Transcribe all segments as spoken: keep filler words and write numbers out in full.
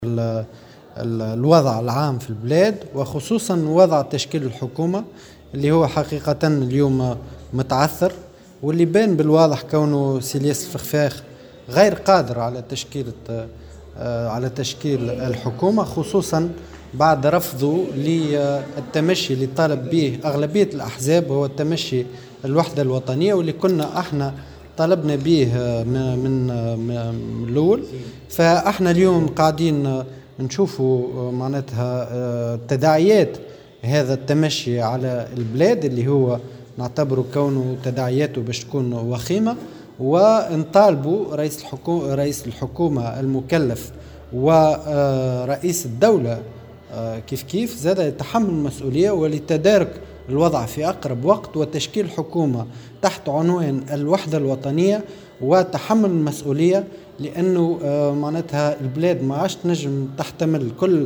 ال- ال- الوضع العام في البلاد، وخصوصا وضع تشكيل الحكومة اللي هو حقيقة اليوم متعثر، واللي بان بالواضح كونه سيلياس الفخفاخ غير قادر على تشكيل آه، على تشكيل الحكومة، خصوصا بعد رفضه للتمشي اللي طالب به أغلبية الأحزاب، هو التمشي الوحدة الوطنية، واللي كنا احنا طلبنا به من من الأول. فاحنا اليوم قاعدين نشوفوا معناتها تداعيات هذا التمشي على البلاد، اللي هو نعتبره كونه تداعياته باش تكون وخيمة، ونطالبوا رئيس الحكومة رئيس الحكومة المكلف ورئيس الدولة كيف كيف زاد يتحمل المسؤولية ولتدارك الوضع في أقرب وقت، وتشكيل حكومة تحت عنوان الوحدة الوطنية وتحمل المسؤولية، لأنه معناتها البلاد ما عادش تنجم تحتمل كل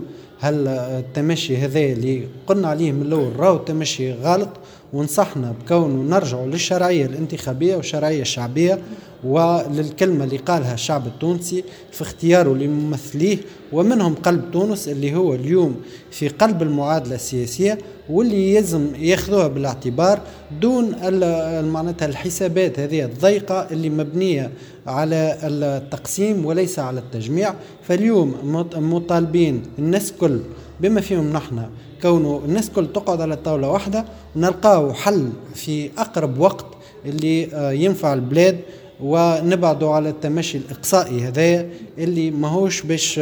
هالتمشي هذا اللي قلنا عليه من الأول راهو تمشي غلط، ونصحنا بكونه نرجعوا للشرعية الانتخابية والشرعية الشعبية وللكلمة اللي قالها الشعب التونسي في اختياره لممثليه، ومنهم قلب تونس اللي هو اليوم في قلب المعادلة السياسية، واللي يلزم ياخذوها بالاعتبار دون معناتها الحسابات هذه الضيقة اللي مبنية على التقسيم وليس على التجميع. فاليوم مطالبين الناس كل بما فيهم نحن كونه الناس كل تقعد على طاولة واحدة ونلقاه حل في أقرب وقت اللي ينفع البلاد، ونبعدوا على التمشي الإقصائي هذا اللي ماهوش باش.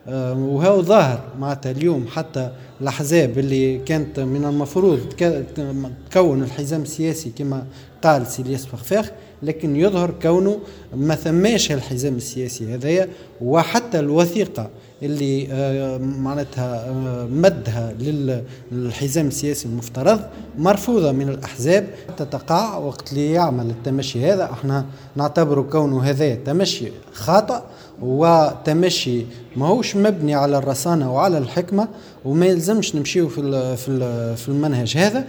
وهو ظاهر معناتها اليوم حتى الأحزاب اللي كانت من المفروض تكون الحزام السياسي كما قال سيلياس فخفاخ، لكن يظهر كونه ما ثماش الحزام السياسي هذايا، وحتى الوثيقة اللي معناتها مدها للحزام السياسي المفترض مرفوضة من الأحزاب تتقاع وقت اللي يعمل التمشي هذا. احنا نعتبره كونه هذا تمشي خاطئ وتمشي ماهوش مبني على الرصانة وعلى الحكمة، وما يلزمش نمشيه في في المنهج هذا،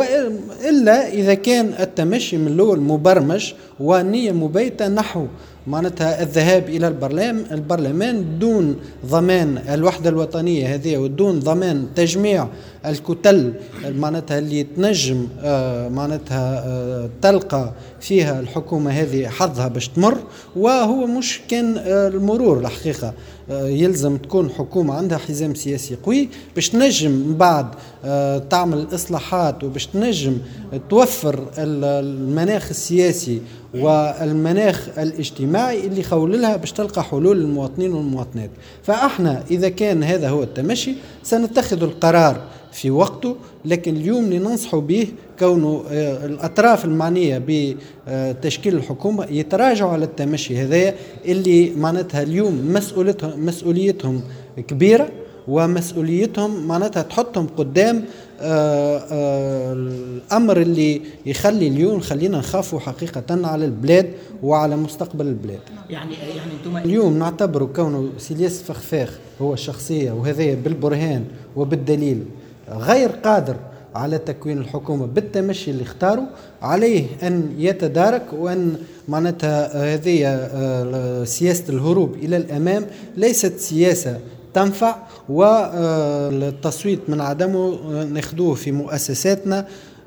وإلا إذا كان التمشي من الأول مبرمج ونية مبيتة نحو معناتها الذهاب إلى البرلمان البرلمان دون ضمان الوحدة الوطنية هذه ودون ضمان تجميع الكتل معناتها اللي تنجم آه معناتها آه تلقى فيها الحكومة هذه حظها باش تمر. وهو مش كان آه المرور الحقيقة، آه يلزم تكون حكومة عندها حزام سياسي قوي باش تنجم بعد آه تعمل إصلاحات وباش تنجم توفر المناخ السياسي والمناخ الاجتماعي اللي خوللها باش تلقى حلول للمواطنين والمواطنات. فاحنا اذا كان هذا هو التمشي سنتخذ القرار في وقته، لكن اليوم اللي ننصحوا به كونه الاطراف المعنيه بتشكيل الحكومه يتراجعوا على التمشي هذا اللي معناتها اليوم مسؤوليتهم مسؤوليتهم كبيره، ومسؤوليتهم معناتها تحطهم قدام آآ آآ الأمر اللي يخلي اليوم خلينا نخافوا حقيقة على البلاد وعلى مستقبل البلاد. يعني يعني انتم اليوم نعتبره كونه سيلياس فخفاخ هو الشخصية وهذا بالبرهان وبالدليل غير قادر على تكوين الحكومة بالتمشي اللي اختاروا عليه أن يتدارك، وأن معناتها هذه سياسة الهروب إلى الأمام ليست سياسة تنفع، والتصويت من عدمه ناخذوه في مؤسساتنا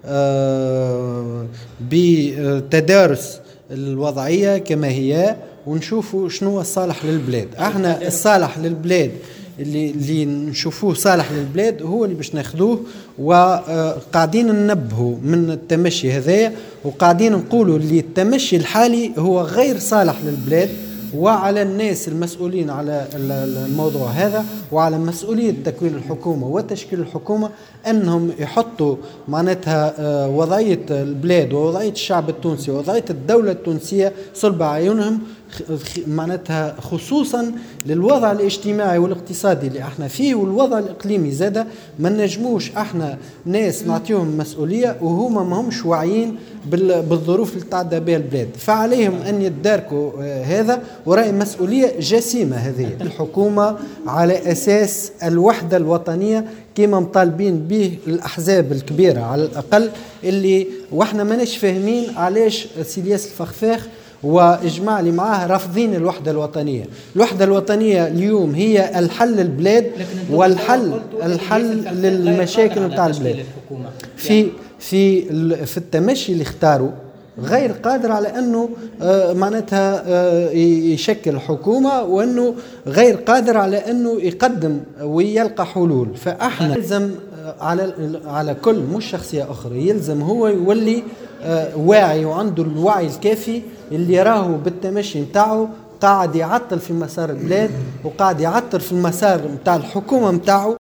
بتدارس الوضعية كما هي ونشوفوا شنو الصالح للبلاد. احنا الصالح للبلاد اللي اللي نشوفوه صالح للبلاد هو اللي باش ناخذوه، وقاعدين ننبهوا من التمشي هذايا، وقاعدين نقولوا اللي التمشي الحالي هو غير صالح للبلاد، وعلى الناس المسؤولين على الموضوع هذا وعلى مسؤولية تكوين الحكومة وتشكيل الحكومة أنهم يحطوا معناتها وضعية البلاد ووضعية الشعب التونسي ووضعية الدولة التونسية صلب عيونهم، معناتها خصوصا للوضع الاجتماعي والاقتصادي اللي احنا فيه والوضع الإقليمي زاده. ما نجموش احنا ناس نعطيهم مسؤولية وهما ما همش واعيين بالظروف اللي تعدى بها البلاد، فعليهم أن يتداركوا هذا، ورأي مسؤولية جسيمة هذه الحكومة على أساس الوحدة الوطنية كما مطالبين به الأحزاب الكبيرة على الأقل، اللي واحنا ماناش فاهمين علاش سيلياس الفخفاخ واجماع اللي معاه رافضين الوحده الوطنيه. الوحده الوطنيه اليوم هي الحل البلاد والحل الحل للمشاكل نتاع البلاد. في في في التمشي اللي اختاروا غير قادر على انه آه معناتها آه يشكل حكومه، وانه غير قادر على انه يقدم ويلقى حلول. فاحنا يلزم على على كل مش شخصيه اخرى، يلزم هو يولي آه واعي وعنده الوعي الكافي اللي يراه بالتمشي نتاعو قاعد يعطل في مسار البلاد وقاعد يعطل في المسار نتاع الحكومه نتاعو.